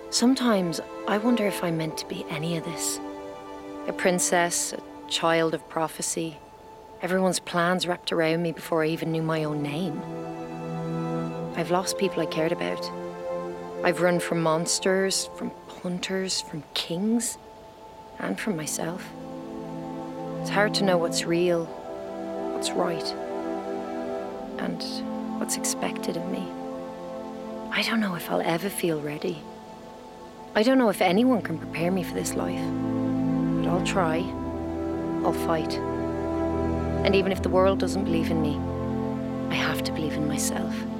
Sometimes I wonder if I'm meant to be any of this. A princess, a child of prophecy. Everyone's plans wrapped around me before I even knew my own name. I've lost people I cared about. I've run from monsters, from hunters, from kings, and from myself. It's hard to know what's real, what's right, and what's expected of me. I don't know if I'll ever feel ready. I don't know if anyone can prepare me for this life. But I'll try. I'll fight. And even if the world doesn't believe in me, I have to believe in myself.